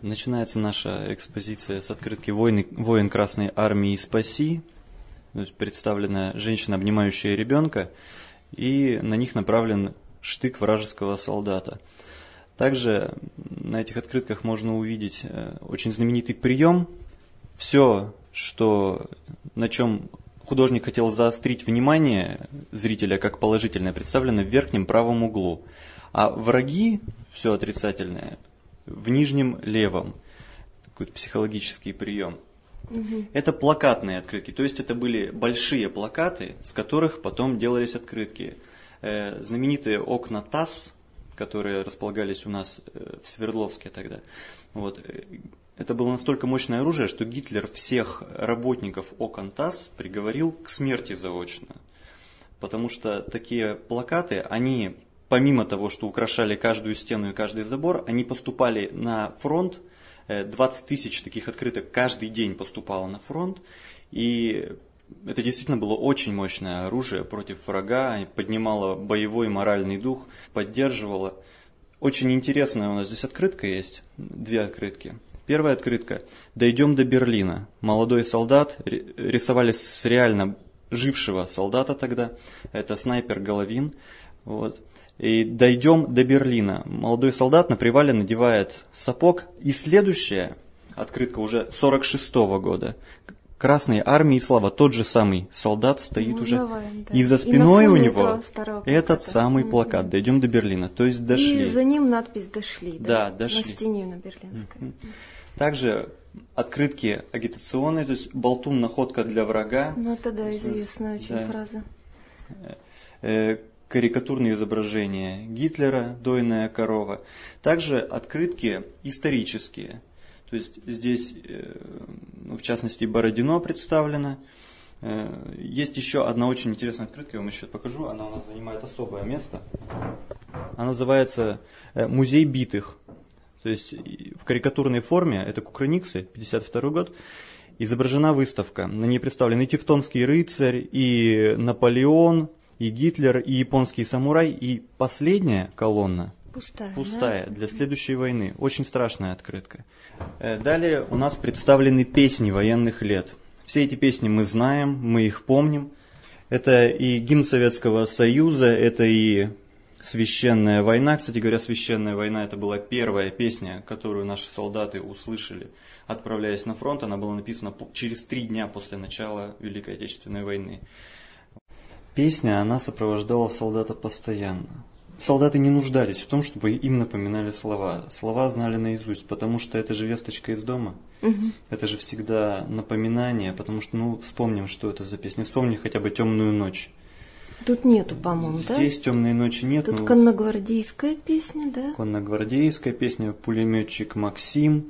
Начинается наша экспозиция с открытки «Воин Красной Армии, спаси». То есть представлена женщина, обнимающая ребенка, и на них направлен штык вражеского солдата. Также на этих открытках можно увидеть очень знаменитый прием. Все, на чем художник хотел заострить внимание зрителя как положительное, представлено в верхнем правом углу. А враги, все отрицательное, в нижнем левом. Такой психологический прием. Угу. Это плакатные открытки, то есть это были большие плакаты, с которых потом делались открытки. Знаменитые окна ТАСС, которые располагались у нас в Свердловске тогда. Вот. Это было настолько мощное оружие, что Гитлер всех работников окон ТАСС приговорил к смерти заочно. Потому что такие плакаты, они, помимо того, что украшали каждую стену и каждый забор, они поступали на фронт. 20 тысяч таких открыток каждый день поступало на фронт. И это действительно было очень мощное оружие против врага, поднимало боевой и моральный дух, поддерживало. Очень интересная у нас здесь открытка есть, 2 открытки. Первая открытка «Дойдем до Берлина». Молодой солдат, рисовали с реально жившего солдата тогда, это снайпер Головин. Вот. И «Дойдем до Берлина». Молодой солдат на привале надевает сапог. И следующая открытка уже 46-го года. Красной Армии слава. Тот же самый солдат стоит уже. Да. И за спиной у него этот самый плакат «Дойдем до Берлина». То есть дошли. И за ним надпись «Дошли». Да, дошли. На стене на Берлинской. Также открытки агитационные, то есть «Болтун, находка для врага». Ну это да, известная очень фраза. Карикатурные изображения Гитлера, дойная корова. Также открытки исторические. То есть здесь, в частности, Бородино представлено. Есть еще одна очень интересная открытка, я вам еще покажу. Она у нас занимает особое место. Она называется «Музей битых». То есть в карикатурной форме, это Кукрыниксы, 52 год, изображена выставка. На ней представлены и Тевтонский рыцарь, и Наполеон, и Гитлер, и японский самурай, и последняя колонна пустая, да? Для следующей войны. Очень страшная открытка. Далее у нас представлены песни военных лет. Все эти песни мы знаем, мы их помним. Это и гимн Советского Союза, это и «Священная война». Кстати говоря, «Священная война» это была первая песня, которую наши солдаты услышали, отправляясь на фронт. Она была написана через 3 дня после начала Великой Отечественной войны. Песня, она сопровождала солдата постоянно. Солдаты не нуждались в том, чтобы им напоминали слова. Слова знали наизусть, потому что это же весточка из дома. Угу. Это же всегда напоминание, потому что, вспомним, что это за песня. Вспомни хотя бы «Темную ночь». Тут нету, по-моему, да? Здесь «Темной ночи» нет. Тут конногвардейская песня, да? Конногвардейская песня, пулеметчик Максим,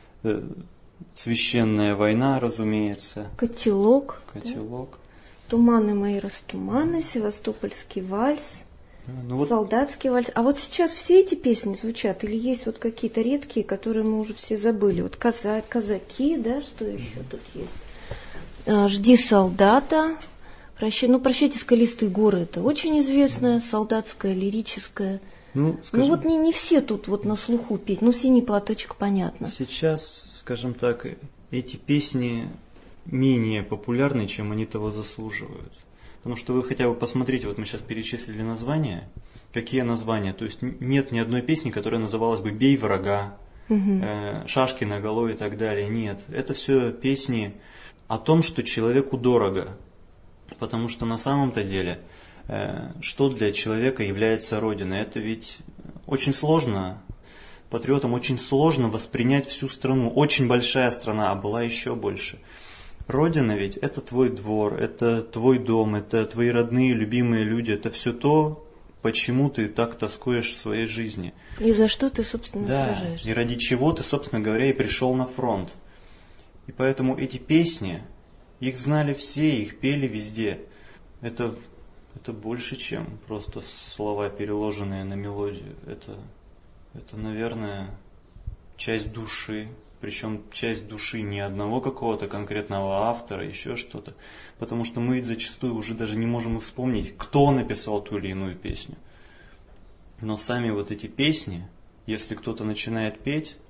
«Священная война», разумеется. Котелок. Да? «Туманы мои растуманы», «Севастопольский вальс», «Солдатский вальс». А вот сейчас все эти песни звучат или есть вот какие-то редкие, которые мы уже все забыли? Вот «Казаки», да, что еще тут есть? «Жди солдата». «Прощайте, скалистые горы» — это очень известная солдатская, лирическая. Вот не все тут вот на слуху песни. «Синий платочек» понятно. Сейчас, скажем так, эти песни менее популярны, чем они того заслуживают. Потому что вы хотя бы посмотрите, вот мы сейчас перечислили названия. Какие названия? То есть нет ни одной песни, которая называлась бы «Бей врага», «Шашки наголо» и так далее. Нет, это все песни о том, что человеку дорого. Потому что на самом-то деле, что для человека является Родиной? Это ведь очень сложно, патриотам очень сложно воспринять всю страну. Очень большая страна, а была еще больше. Родина ведь это твой двор, это твой дом, это твои родные, любимые люди, это все то, почему ты так тоскуешь в своей жизни. И за что ты, собственно, сражаешься. И ради чего ты, собственно говоря, и пришел на фронт. И поэтому эти песни... Их знали все, их пели везде. Это больше, чем просто слова, переложенные на мелодию. Это, наверное, часть души. Причем часть души не одного какого-то конкретного автора, еще что-то. Потому что мы ведь зачастую уже даже не можем и вспомнить, кто написал ту или иную песню. Но сами вот эти песни, если кто-то начинает петь,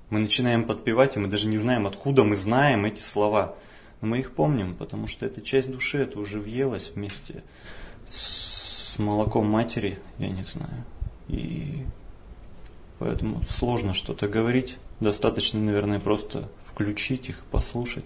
Мы начинаем подпевать, и мы даже не знаем, откуда мы знаем эти слова. Но мы их помним, потому что это часть души, это уже въелось вместе с молоком матери, я не знаю. И поэтому сложно что-то говорить. Достаточно, наверное, просто включить их, послушать.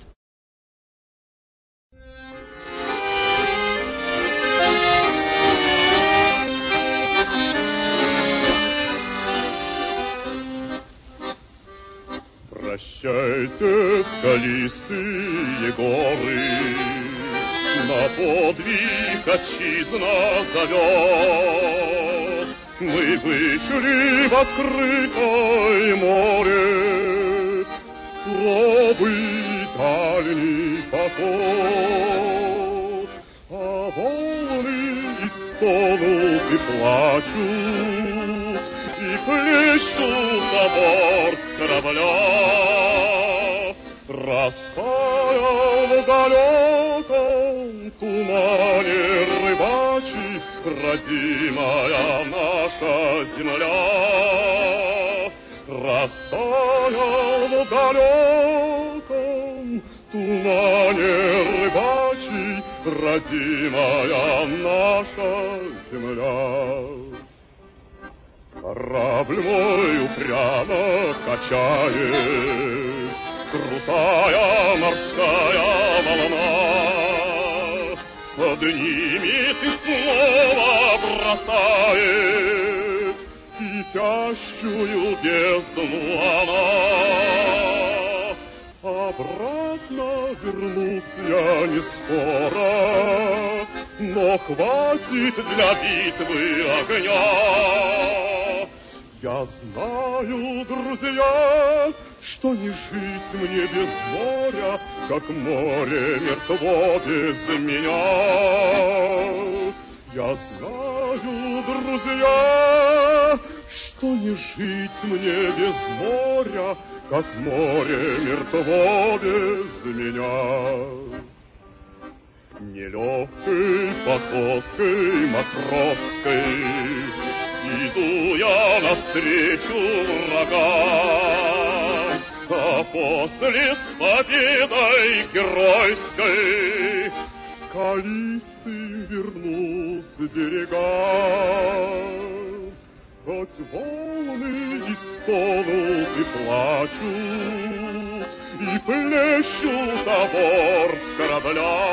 Прощайте, скалистые горы, на подвиг отчизна зовет. Мы вышли в открытое море, суровый дальний поход. А волны стонут и плачут, и плещут на борт корабля. Растаял в далеком тумане рыбачий родимая наша земля. Растаял в далеком тумане рыбачий родимая наша земля. Корабль мой упрямо качает крутая морская волна, поднимет и снова бросает кипящую бездну она. Обратно вернусь я не скоро, но хватит для битвы огня. Я знаю, друзья, что не жить мне без моря, как море мертво без меня. Я знаю, друзья, что не жить мне без моря, как море мертво без меня. Нелегкой походкой матросской иду я навстречу врагам, а после с победой геройской скалистым вернусь к берегам. Хоть волны и стонут, и плачут, и плещут о борт корабля,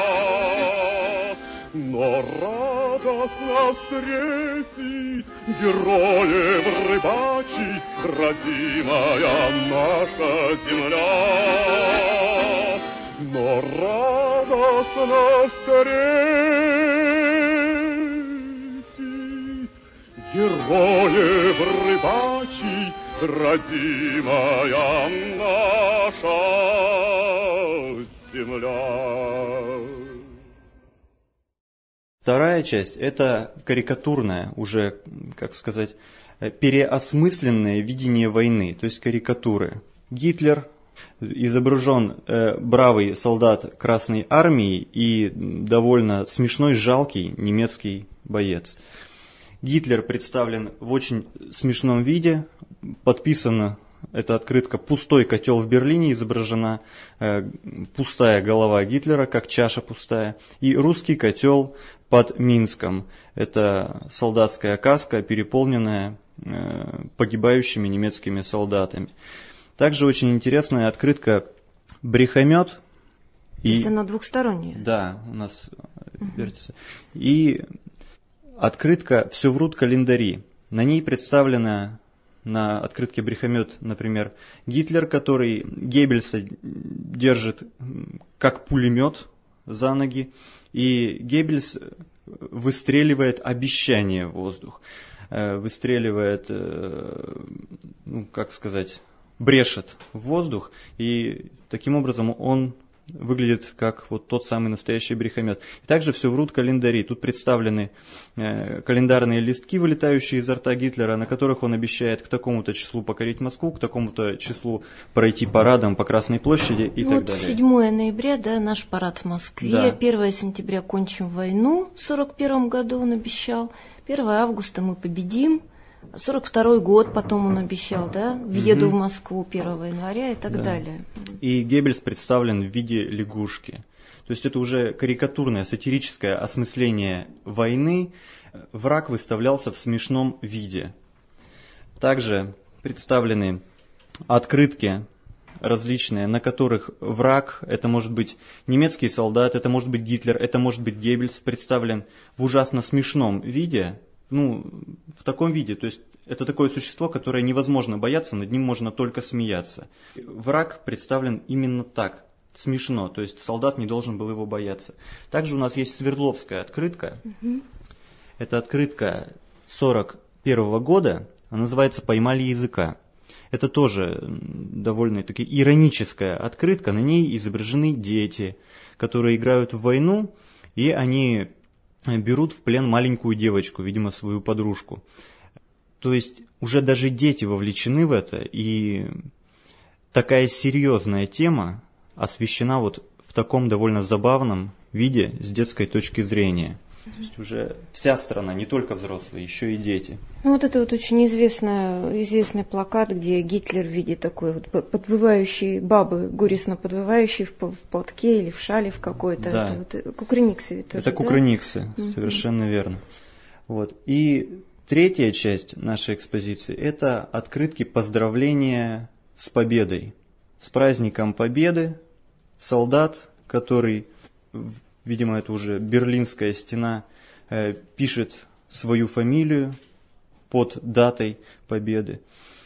но радостно встретить героев рыбачий родимая наша земля. Но радостно встретить героев рыбачий родимая наша земля. Вторая часть – это карикатурное, уже, как сказать, переосмысленное видение войны, то есть карикатуры. Гитлер изображен бравый солдат Красной Армии и довольно смешной, жалкий немецкий боец. Гитлер представлен в очень смешном виде, подписана эта открытка «Пустой котел в Берлине», изображена пустая голова Гитлера, как чаша пустая, и русский котел под Минском. Это солдатская каска, переполненная погибающими немецкими солдатами. Также очень интересная открытка «Брехомет». То есть она двухсторонняя? Да, у нас вертится. И открытка «Все врут календари». На ней представлена на открытке «Брехомет», например, Гитлер, который Геббельса держит как пулемет за ноги, и Геббельс выстреливает обещание в воздух, выстреливает, как сказать, брешет в воздух, и таким образом он выглядит как вот тот самый настоящий брехомет. И также все врут календари. Тут представлены календарные листки, вылетающие изо рта Гитлера, на которых он обещает к такому-то числу покорить Москву, к такому-то числу пройти парадом по Красной площади и так далее. 7 ноября, да, наш парад в Москве. Да. 1 сентября кончим войну, в 1941 году он обещал. 1 августа мы победим. 42-й год потом он обещал, да? Въеду в Москву 1 января и так далее. И Геббельс представлен в виде лягушки. То есть это уже карикатурное, сатирическое осмысление войны. Враг выставлялся в смешном виде. Также представлены открытки различные, на которых враг, это может быть немецкий солдат, это может быть Гитлер, это может быть Геббельс, представлен в ужасно смешном виде, в таком виде, то есть это такое существо, которое невозможно бояться, над ним можно только смеяться. Враг представлен именно так, смешно, то есть солдат не должен был его бояться. Также у нас есть Свердловская открытка, это открытка 1941 года, она называется «Поймали языка». Это тоже довольно-таки ироническая открытка. На ней изображены дети, которые играют в войну, и они берут в плен маленькую девочку, видимо, свою подружку. То есть уже даже дети вовлечены в это, и такая серьезная тема освещена вот в таком довольно забавном виде с детской точки зрения. То есть уже вся страна, не только взрослые, еще и дети. Вот это вот очень известный плакат, где Гитлер в виде такой вот подвывающей бабы, горестно подвывающей в платке или в шале в какой-то. Да. Это вот кукрыниксы тоже, это кукрыниксы, совершенно верно. Вот. И третья часть нашей экспозиции – это открытки поздравления с победой. С праздником Победы солдат, который, видимо, это уже Берлинская стена, пишет свою фамилию под датой победы.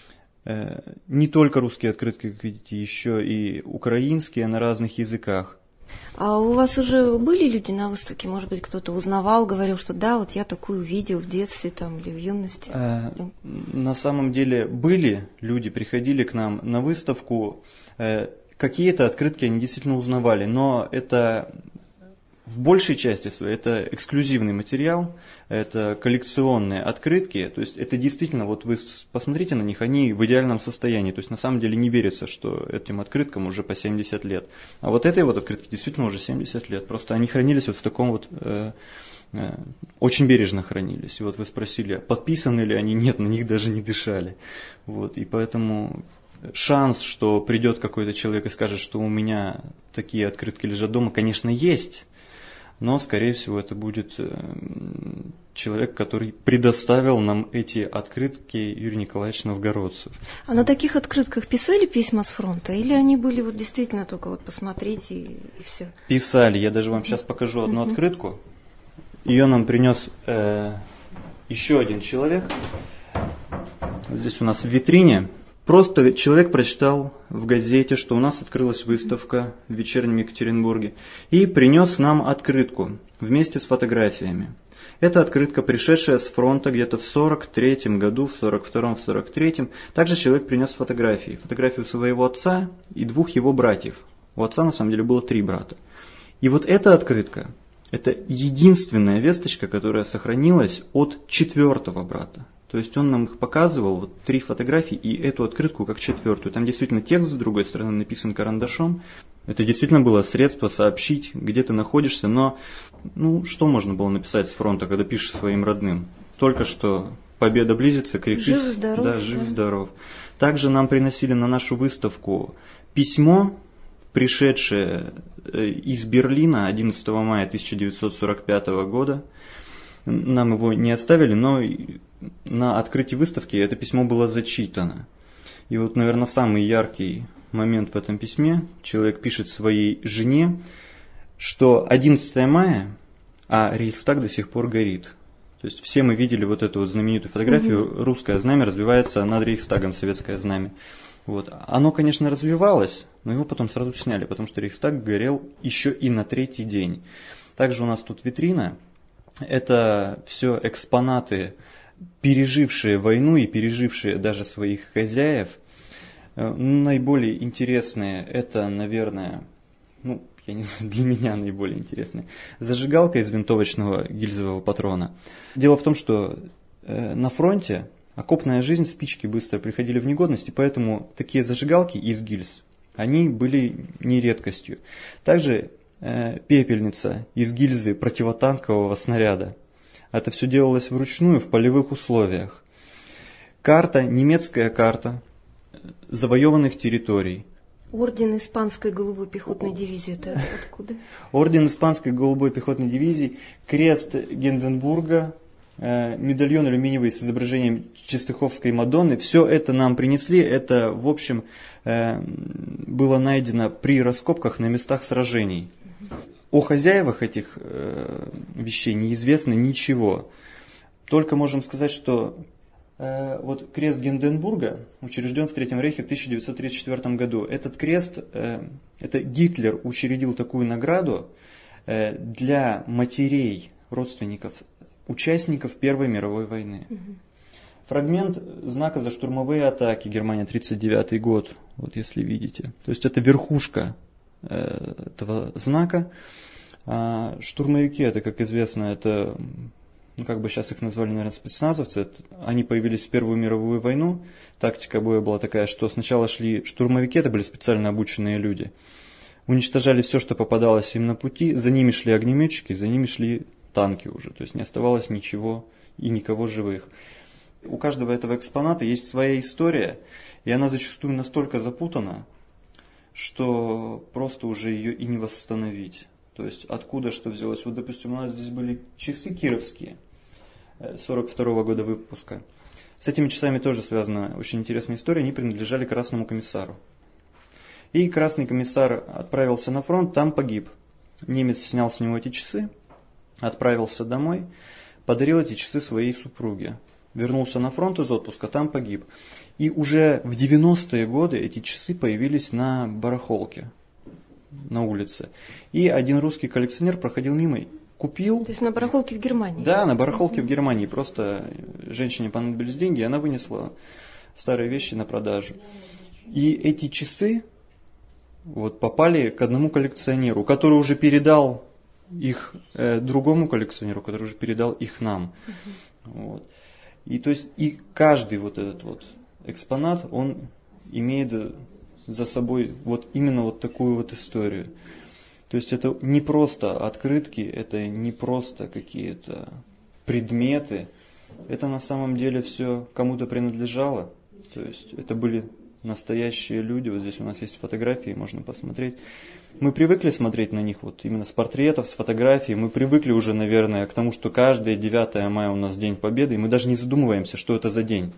Не только русские открытки, как видите, еще и украинские на разных языках. А у вас уже были люди на выставке? Может быть, кто-то узнавал, говорил, что да, вот я такую видел в детстве там, или в юности? На самом деле были люди, приходили к нам на выставку. Какие-то открытки они действительно узнавали, но это в большей части своей это эксклюзивный материал, это коллекционные открытки, то есть это действительно, вот вы посмотрите на них, они в идеальном состоянии, то есть на самом деле не верится, что этим открыткам уже по 70 лет. А вот этой вот открытке действительно уже 70 лет, просто они хранились вот в таком вот, очень бережно хранились. И вот вы спросили, подписаны ли они, нет, на них даже не дышали. Вот, и поэтому шанс, что придет какой-то человек и скажет, что у меня такие открытки лежат дома, конечно, есть. Но, скорее всего, это будет человек, который предоставил нам эти открытки, Юрий Николаевич Новгородцев. А на таких открытках писали письма с фронта? Или они были вот действительно только вот посмотреть и все? Писали. Я даже вам сейчас покажу одну открытку. Ее нам принес еще один человек. Вот здесь у нас в витрине. Просто человек прочитал в газете, что у нас открылась выставка в вечернем Екатеринбурге, и принес нам открытку вместе с фотографиями. Это открытка, пришедшая с фронта где-то в 43-м году, в 42-м, в 43-м. Также человек принес фотографии. Фотографию своего отца и двух его братьев. У отца на самом деле было 3 брата. И вот эта открытка, это единственная весточка, которая сохранилась от 4-го брата. То есть он нам их показывал, вот 3 фотографии и эту открытку как 4-ю. Там действительно текст с другой стороны написан карандашом. Это действительно было средство сообщить, где ты находишься, но что можно было написать с фронта, когда пишешь своим родным? Только что победа близится, крепись. Жив-здоров. Да, жив-здоров. Также нам приносили на нашу выставку письмо, пришедшее из Берлина 11 мая 1945 года. Нам его не оставили, но на открытии выставки это письмо было зачитано. И вот, наверное, самый яркий момент в этом письме. Человек пишет своей жене, что 11 мая, а Рейхстаг до сих пор горит. То есть все мы видели вот эту вот знаменитую фотографию, русское знамя развивается над Рейхстагом, советское знамя. Вот. Оно, конечно, развивалось, но его потом сразу сняли, потому что Рейхстаг горел еще и на 3-й день. Также у нас тут витрина. Это все экспонаты, пережившие войну и пережившие даже своих хозяев. Наиболее интересные, это, наверное, я не знаю, для меня наиболее интересные, зажигалка из винтовочного гильзового патрона. Дело в том, что на фронте окопная жизнь, спички быстро приходили в негодность, и поэтому такие зажигалки из гильз, они были не редкостью. Также пепельница из гильзы противотанкового снаряда. Это все делалось вручную в полевых условиях. карта, немецкая карта завоеванных территорий. Орден Испанской голубой пехотной дивизии, это откуда? Орден Испанской голубой пехотной дивизии, крест Гинденбурга, медальон алюминиевый с изображением Чистяховской Мадонны. Все это нам принесли. Это, в общем, было найдено при раскопках на местах сражений. О хозяевах этих вещей неизвестно ничего. Только можем сказать, что вот крест Гинденбурга учрежден в Третьем Рейхе в 1934 году. Этот крест, это Гитлер учредил такую награду для матерей, родственников, участников Первой мировой войны. Фрагмент знака за штурмовые атаки, Германия, 1939 год, вот если видите. То есть это верхушка этого знака. А штурмовики, это, как известно, это, ну, как бы сейчас их назвали, наверное, спецназовцы. Они появились в Первую мировую войну. Тактика боя была такая, что сначала шли штурмовики, это были специально обученные люди. Уничтожали все, что попадалось им на пути. За ними шли огнеметчики, за ними шли танки уже. То есть не оставалось ничего и никого живых. У каждого этого экспоната есть своя история, и она зачастую настолько запутана, что просто уже ее и не восстановить. То есть откуда что взялось. Вот, допустим, у нас здесь были часы кировские, 1942 года выпуска. С этими часами тоже связана очень интересная история. Они принадлежали Красному комиссару. И Красный комиссар отправился на фронт, там погиб. Немец снял с него эти часы, отправился домой, подарил эти часы своей супруге. Вернулся на фронт из отпуска, там погиб. И уже в 90-е годы эти часы появились на барахолке, на улице. И один русский коллекционер проходил мимо, купил. То есть на барахолке в Германии? Да, на барахолке в Германии. Просто женщине понадобились деньги, и она вынесла старые вещи на продажу. И эти часы вот попали к одному коллекционеру, который уже передал их другому коллекционеру, который уже передал их нам. Вот. И то есть и каждый вот этот вот экспонат, он имеет за собой вот именно вот такую вот историю. То есть это не просто открытки, это не просто какие-то предметы, это на самом деле все кому-то принадлежало. То есть это были настоящие люди. Вот здесь у нас есть фотографии, можно посмотреть. Мы привыкли смотреть на них вот именно с портретов, с фотографий. Мы привыкли уже, наверное, к тому, что каждое 9 мая у нас День Победы, и мы даже не задумываемся, что это за день.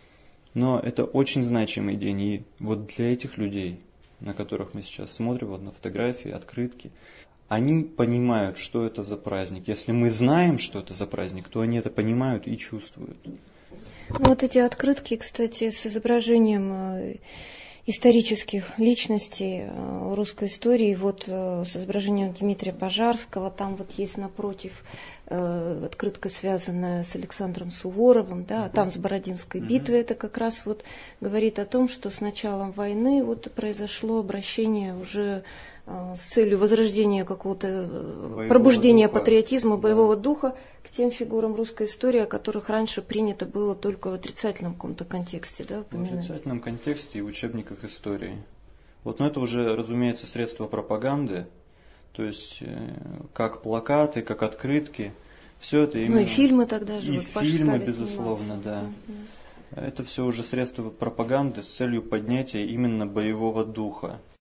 Но это очень значимый день. И вот для этих людей, на которых мы сейчас смотрим, вот на фотографии, открытки, они понимают, что это за праздник. Если мы знаем, что это за праздник, то они это понимают и чувствуют. Ну, вот эти открытки, кстати, с изображением исторических личностей русской истории, вот с изображением Дмитрия Пожарского, там вот есть напротив открытка, связанная с Александром Суворовым, да, там с Бородинской битвой, это как раз вот говорит о том, что с началом войны вот произошло обращение уже с целью возрождения какого-то пробуждения духа, патриотизма, боевого духа к тем фигурам русской истории, о которых раньше принято было только в отрицательном каком-то контексте. Да, в отрицательном контексте и в учебниках истории. Вот, но это уже, разумеется, средства пропаганды, то есть как плакаты, как открытки, все это именно... Ну и фильмы тогда же. И вот фильмы, безусловно, да. Это все уже средства пропаганды с целью поднятия именно боевого духа.